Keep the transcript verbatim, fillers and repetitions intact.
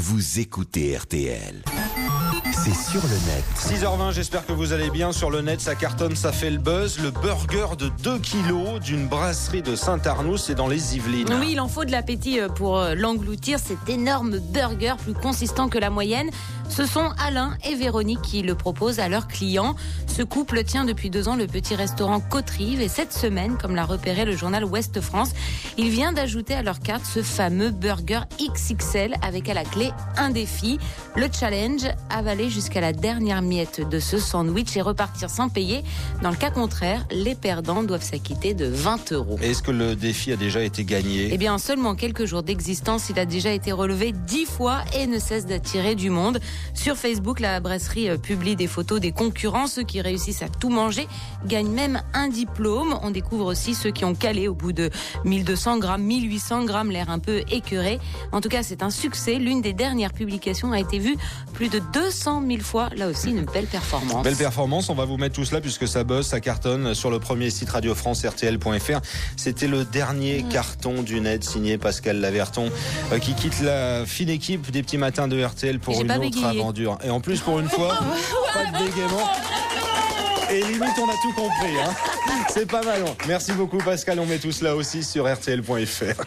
vous écoutez R T L. C'est sur le net. six heures vingt, j'espère que vous allez bien. Sur le net, ça cartonne, ça fait le buzz. Le burger de deux kilos d'une brasserie de Saint-Arnoux, c'est dans les Yvelines. Oui, il en faut de l'appétit pour l'engloutir. Cet énorme burger, plus consistant que la moyenne. Ce sont Alain et Véronique qui le proposent à leurs clients. Ce couple tient depuis deux ans le petit restaurant Côte-Rive. Et cette semaine, comme l'a repéré le journal Ouest France, il vient d'ajouter à leur carte ce fameux burger X X L avec à la clé un défi. Le challenge, avaler jusqu'à la dernière miette de ce sandwich et repartir sans payer. Dans le cas contraire, les perdants doivent s'acquitter de vingt euros. Est-ce que le défi a déjà été gagné ? Eh bien, en seulement quelques jours d'existence, il a déjà été relevé dix fois et ne cesse d'attirer du monde. Sur Facebook, la brasserie publie des photos des concurrents. Ceux qui réussissent à tout manger gagnent même un diplôme. On découvre aussi ceux qui ont calé au bout de mille deux cents grammes, mille huit cents grammes, l'air un peu écœuré. En tout cas, c'est un succès. L'une des dernières publications a été vue plus de deux cent mille fois. Là aussi, une belle performance. Belle performance. On va vous mettre tout cela puisque ça buzz, ça cartonne sur le premier site Radio France R T L point F R. C'était le dernier mmh. carton du net signé Pascal Laverton euh, qui quitte la fine équipe des petits matins de R T L pour J'ai une autre bégayé. aventure. Et en plus, pour une fois, pas de bégaiement. Et limite, on a tout compris. Hein. C'est pas mal. Merci beaucoup Pascal. On met tout cela aussi sur R T L point F R.